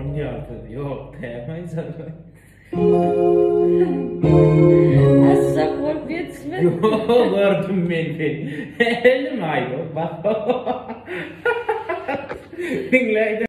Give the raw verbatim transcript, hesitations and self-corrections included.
on yaptı. Yok değmez sana. Asla korkup yetişmedi. Yok gördüm ben seni. Elim ayrı. Bak. Dinle.